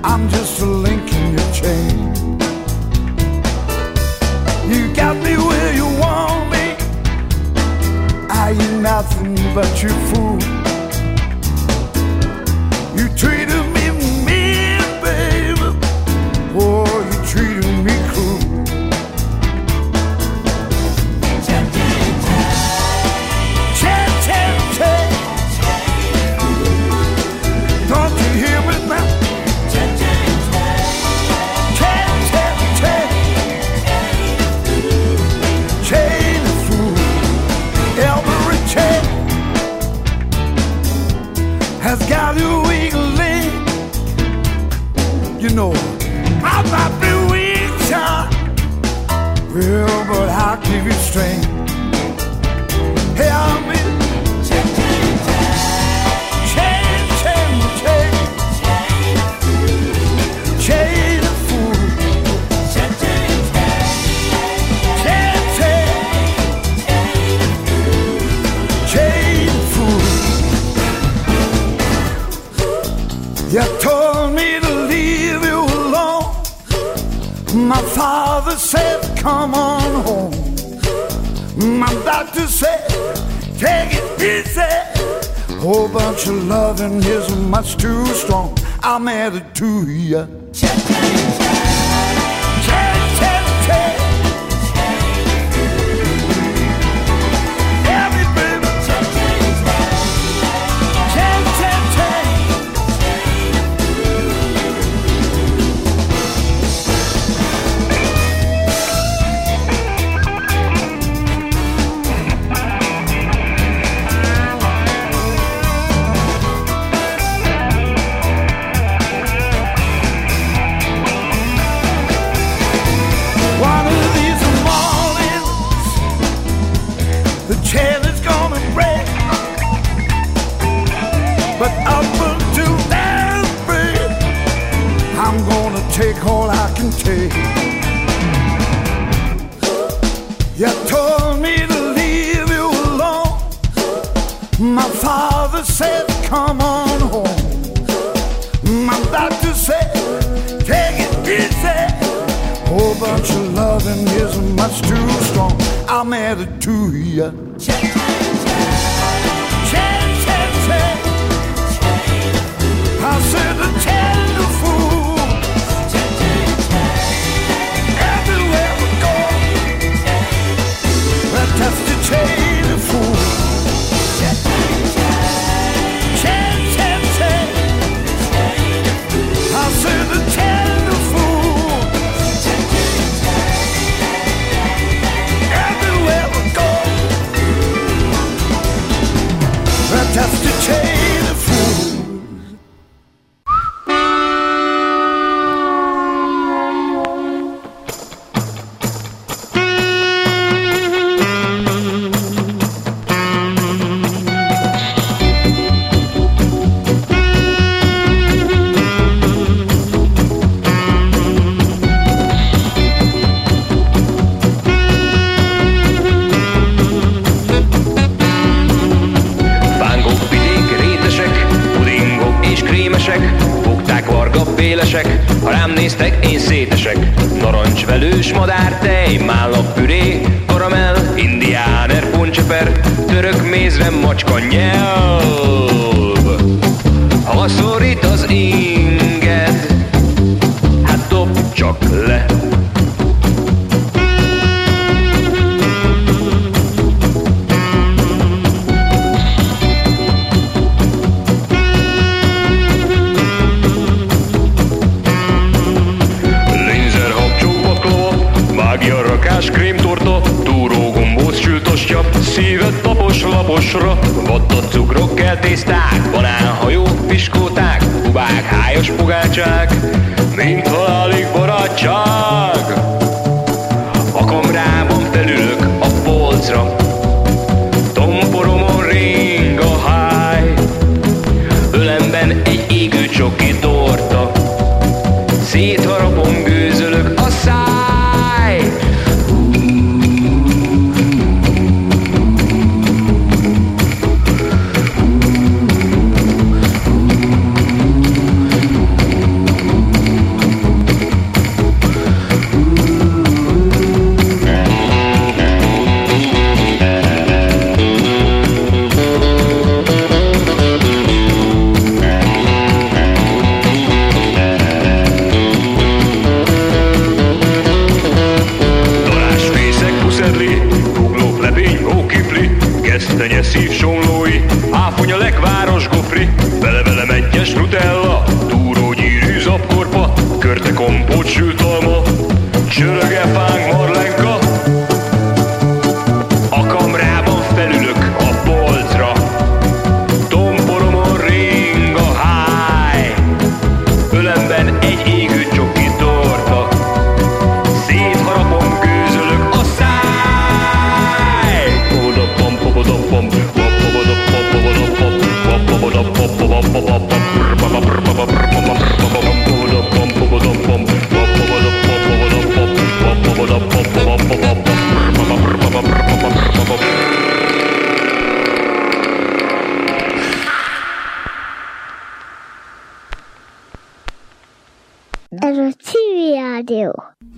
I'm just a link in your chain. You got me where you want me. I ain't nothing but your fool. You treated me mean, baby. Oh, you treated me cruel. Don't you hear me now? Chain the fool. Every chain has got a weak link. You know, I might be weak, child. Well, but I'll give you strength. Help me. You told me to leave you alone. My father said, come on home. My doctor said, take it easy. Whole bunch of loving is much too strong. I'm added to you. Take all I can take. You told me to leave you alone. My father said, come on home. My doctor said, take it easy. Whole bunch of loving is much too strong. I'm added to you. I said to tell the fool. Just to chain a fool. Chain, chain, chain. I said to chain a fool. Everywhere we go. Just to chain a fool. Ha rám néztek, én szétesek. Narancsvelős madártej, mállapüré, karamell, indiáner, poncseper, török mézre, macska nyelv. Ha szorít az inged, hát dobd csak le. Krémtorta, túró gombóc csültostja, szíved tapos laposra, vadda cukrok, kell tészták, banánhajó, piskóták, kubák, hájas pogácsák, mint halálig barátság. A kamrában felülök a polcra, tomporomon ring a háj, ölemben egy égő csoki torta, szétharapom, gőzölök a száj. Nutella, túró gyűrű, zapkorpa, körte kompót, sült alma, csöröge fánk, marlenka. A kamrában felülök a polcra, tomporomon ring a háj, ölemben egy égő csoki torta, szétharapom, gőzölök a száj. Popodopom, popodopom, Ez a Civil Rádió.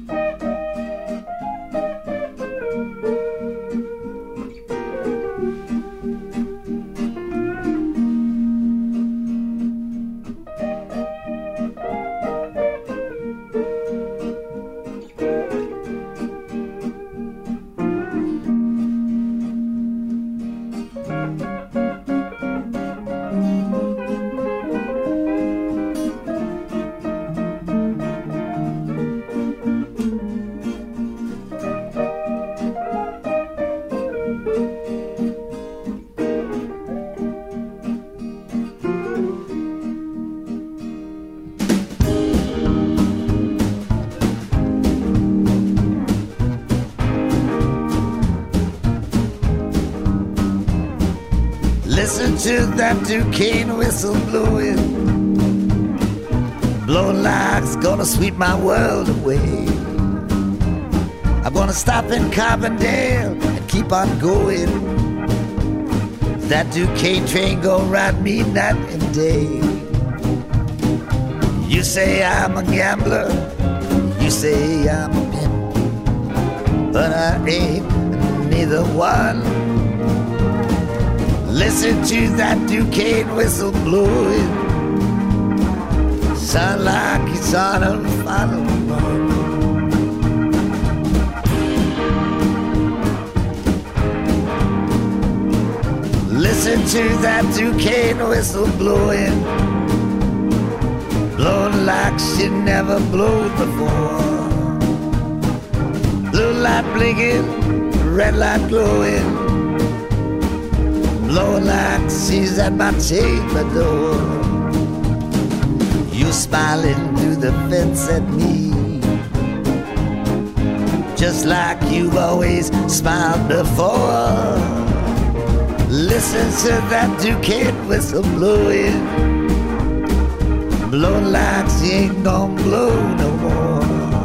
Listen to that Duquesne whistle blowing, blowing like it's gonna sweep my world away. I'm gonna stop in Carbondale and keep on going. That Duquesne train gonna ride me night and day. You say I'm a gambler, you say I'm a pimp, but I ain't neither one. Listen to that Duquesne whistle blowing, sound like it's on a final run. Listen to that Duquesne whistle blowing, blowing like she never blew before. Blue light blinking, red light glowing, blowing like she's at my chamber door. You smiling through the fence at me, just like you've always smiled before. Listen to that Duquesne whistle blowing, blowing like she ain't gonna blow no more.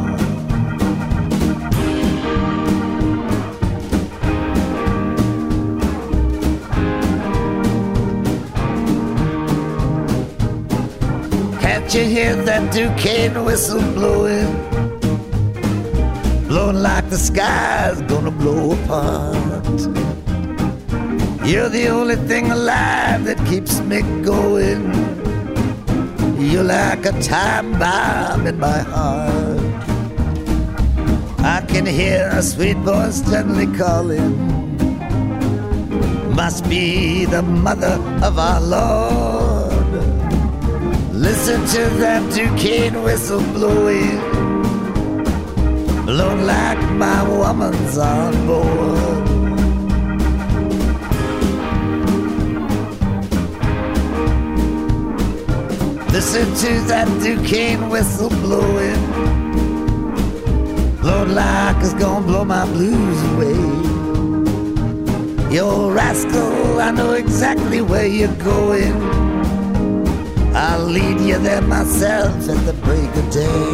Can't you hear that Duquesne whistle blowing, blowing like the sky's gonna blow apart? You're the only thing alive that keeps me going. You're like a time bomb in my heart. I can hear a sweet voice gently calling, must be the mother of our Lord. Listen to that Duquesne whistle blowing, blowing like my woman's on board. Listen to that Duquesne whistle blowing, blowing like it's gonna blow my blues away. You old rascal, I know exactly where you're going. I'll lead you there myself at the break of day.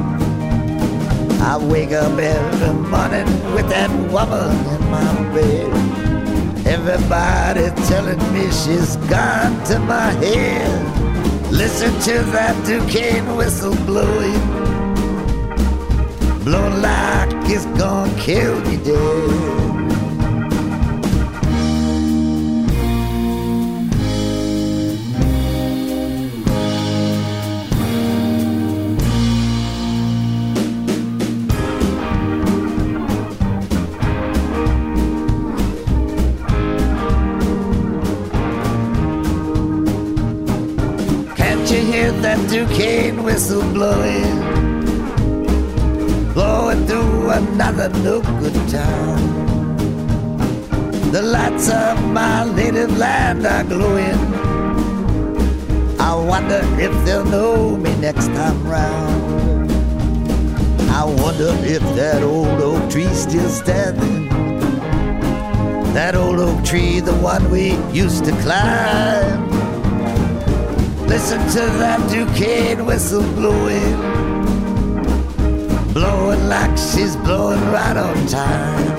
I wake up every morning with that woman in my bed. Everybody telling me she's gone to my head. Listen to that Duquesne whistle blowing, blowing like it's gonna kill me dead. that Duquesne whistle blowing, blowing through another no good town. The lights of my native land are glowing. I wonder if they'll know me next time round. I wonder if that old oak tree's still standing, that old oak tree, the one we used to climb. Listen to that Duquesne whistle blowing, blowing like she's blowing right on time.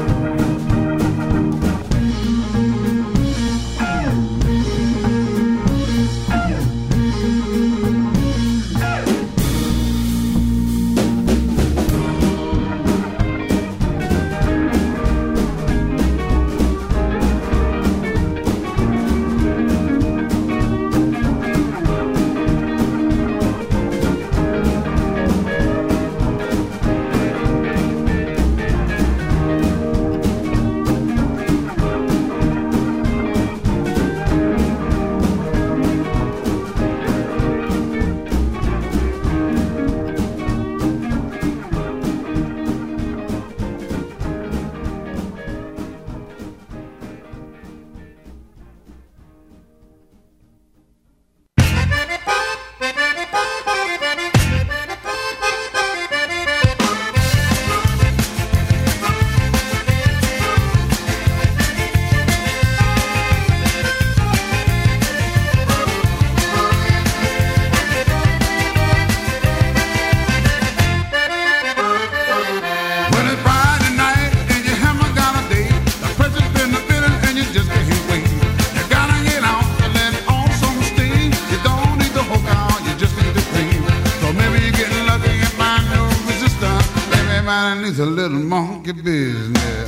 It's a little monkey business.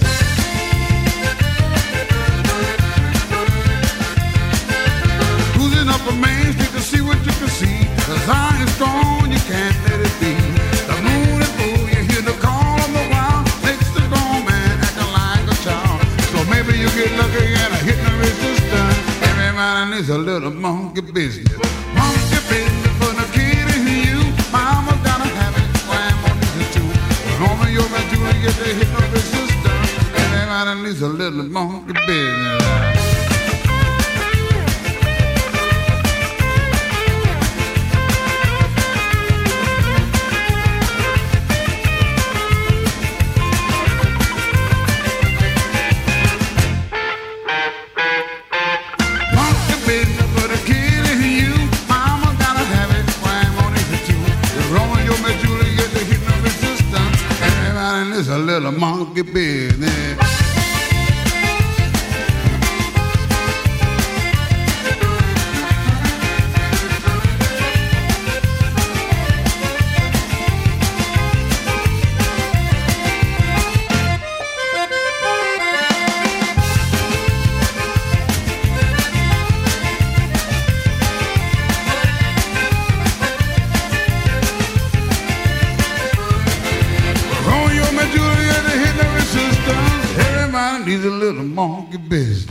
Cruising up a main street to see what you can see. The sign is strong, you can't let it be. The moon is full, you hear the call of the wild. Makes the grown man acting like a child. So maybe you get lucky and a hit the resistance. Everybody needs a little monkey business. Monkey business for the kid in you. Mama gotta have it, grandma needs it too. Romeo, you're meant to get the hit of resistance. Everybody needs a little monkey business. Monkey business for the kid in you. Mama gotta have it, grandma needs it too. Romeo, you're meant to get the hit of resistance. Everybody needs a little monkey business. Romeo and Juliet, they hit the resistance. Everybody needs a little monkey business.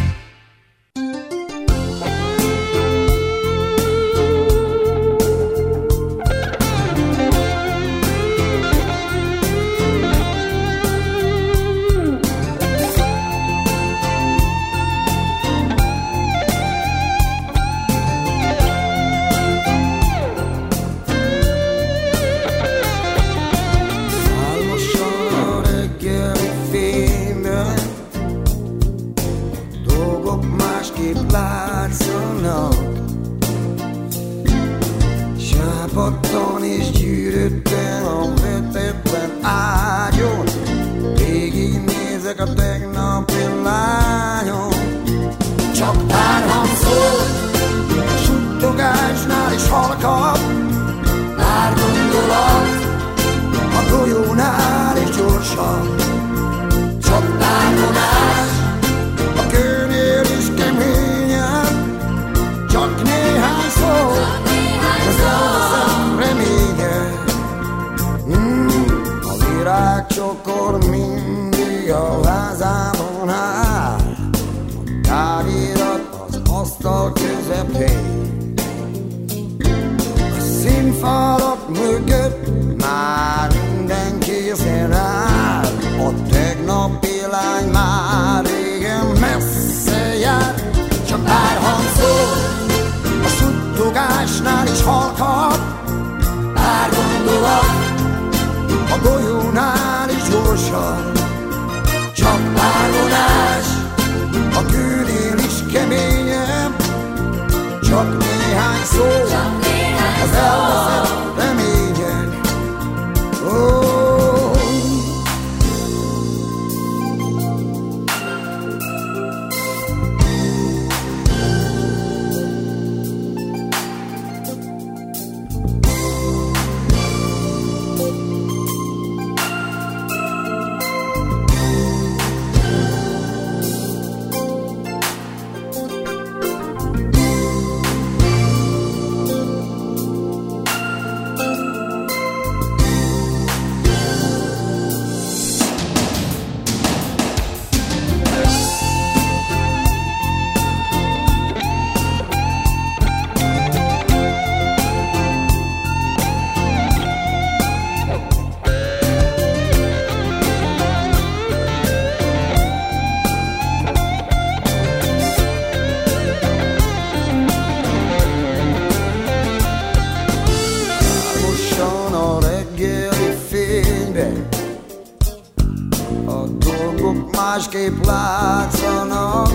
Álmosan reggeli fényben dolgok másképp látszanak. Sápadtan és gyűrődten a vetetlen ágyon, végig nézek a tegnapi lányon. Csak tárham szól, suttogásnál is halkabb, pár gondolat a golyónál is gyorsabb. Csak tárgonás, a kőnél is keményebb, csak néhány szó, az elveszett reménye. A virágcsokor mindig a vázában áll, a távirat az asztal közepén. fényfalak mögött már minden készen áll. A tegnapi lány már régen messze jár. Csak pár hangszó a suttogásnál is halkadt, pár gondolat a golyónál is gyorsabb. Csak pár vonás a kőnél is keményebb. Csak néhány szó az elveszett remények. Oh. Másképp látszanak,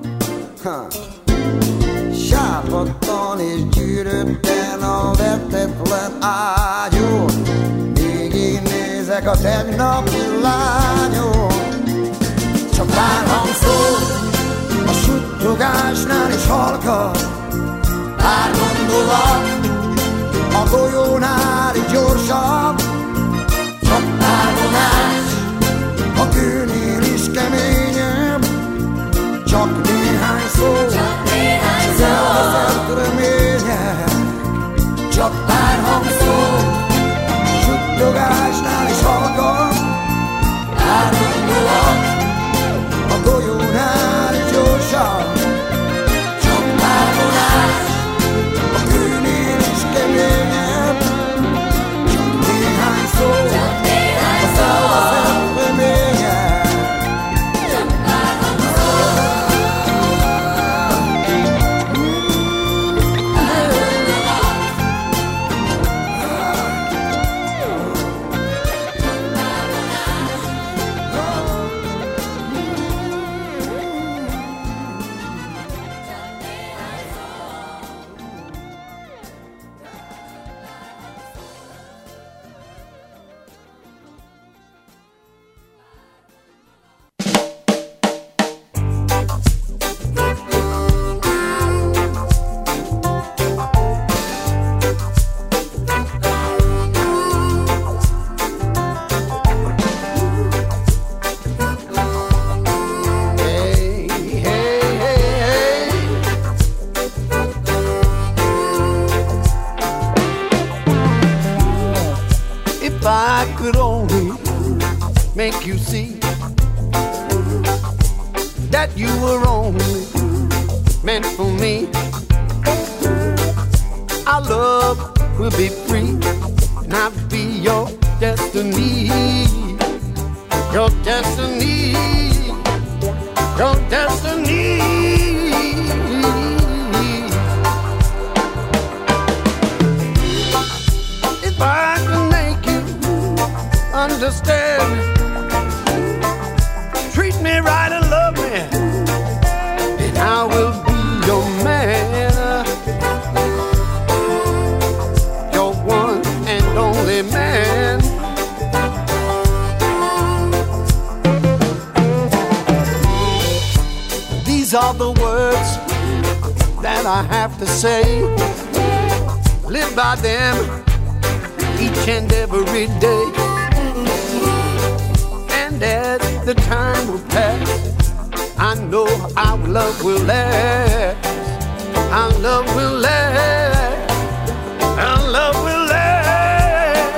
sápadtan és gyűrötten a vetetlen ágyon. Még én nézek a tegnapi lányon. Csak pár hangszó a suttogásnál is halkadt, pár gondolat a golyónál is gyorsabb. Csak pár vonás a kőnél is keményebb. Csak néhány szó az elveszett remények. Csak pár hangszó suttogásnál is halkadt, pár gondolat a golyónál is gyorsabb. Csak pár vonás a kőnél is keményebb. Csak néhány szó az elveszett remények. Make you see that you were only meant for me. Our love will be free, and I'll be your destiny. Your destiny. Your destiny. If I can make you understand, treat me right and love me, and I will be your man, your one and only man. These are the words that I have to say. Live by them each and every day. As the time will pass, I know our love will last. Our love will last. Our love will last.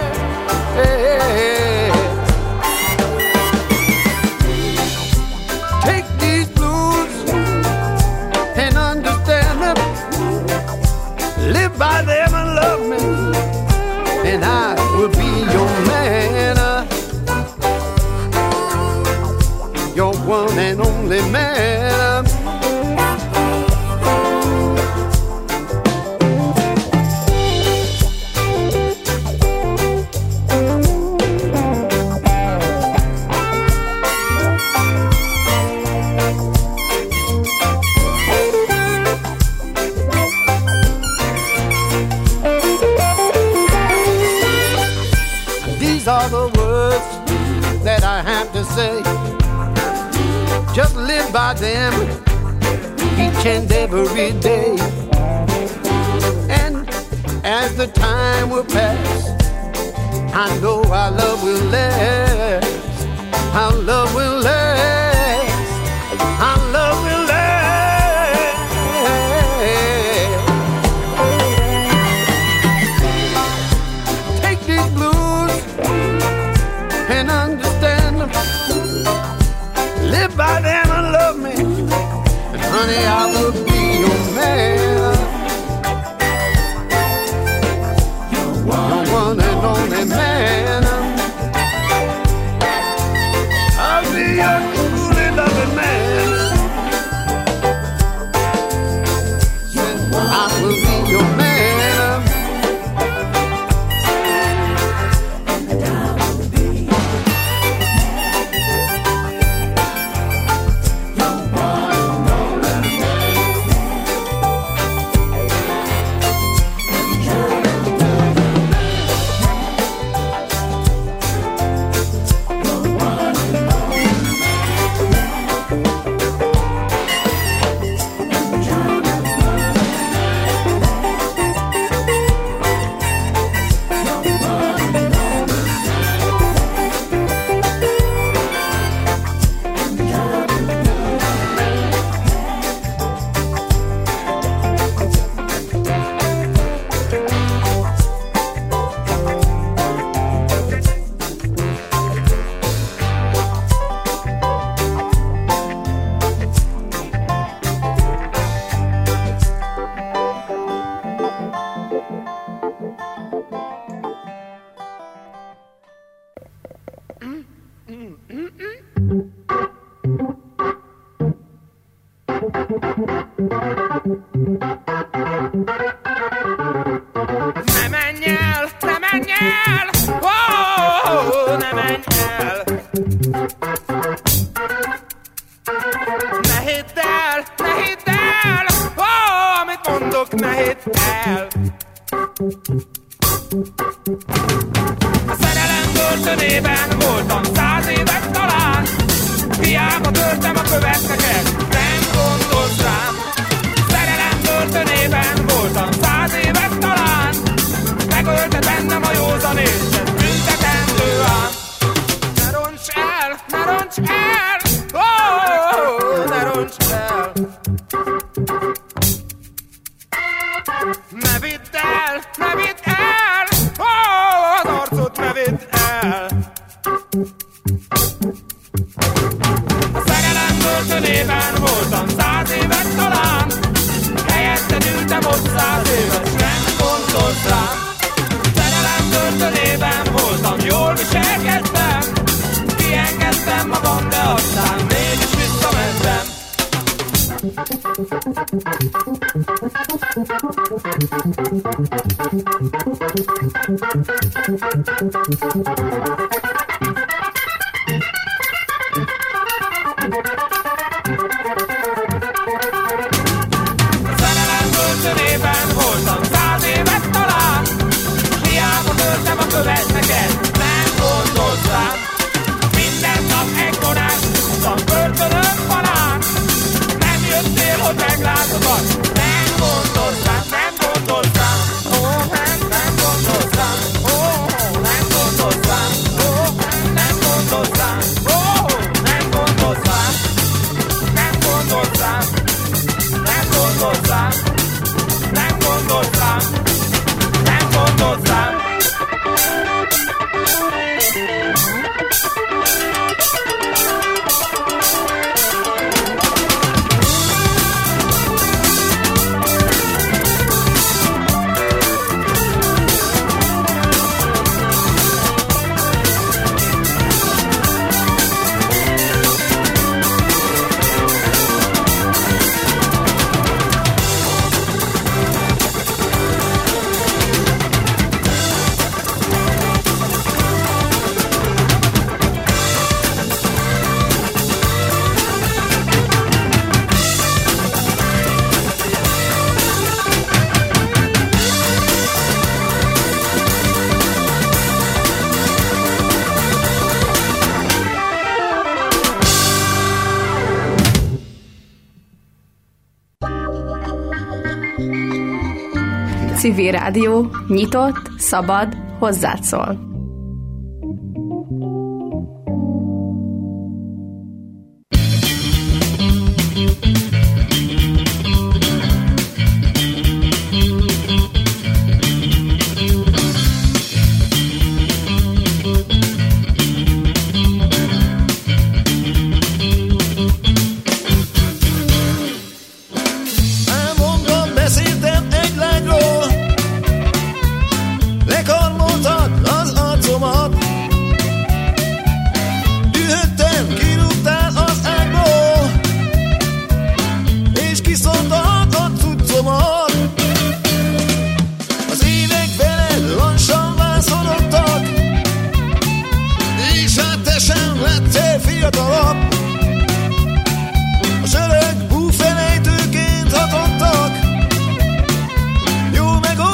Take these blues and understand them. Live by them and love me, man. These are the words that I have to say. Just live by them each and every day. And as the time will pass, I know our love will last. Our love will last. Our love will last. Take these blues and understand them. Live by them and love me, and honey, I will be your man. Your one and only man. I'll be your truly loving man. I will be your man. A szerelem börtönében voltam 100 évet talán. Hiába törtem a követeket, nem gondolsz rám. Szerelem börtönében voltam 100 évet talán. Megölte bennem a józan észre, büntetendő ám. Ne roncs el, ne roncs el, oh, ne roncs el. Ne vidd el, ne vidd el, oh, az arcot ne vidd el. A szerelem börtönében voltam 100 évet talán. Helyetted ültem ott 100 évet, s nem gondolsz rám. Szerelem börtönében voltam, jól viselkedtem. Kiengedtem magam, de aztán mégis visszamentem. Szerelem börtönében voltam 100 évet talán. Hiába törtem a követeket, nem gondolsz rám. Minden nap egy vonás, húztam börtönön falán. Nem jöttél, hogy meglátogat, nem gondolsz rám, nem gondolsz rám. Oh, nem gondolsz rám, oh, nem gondolsz rám, oh. Civil Rádió, nyitott, szabad, hozzád szól.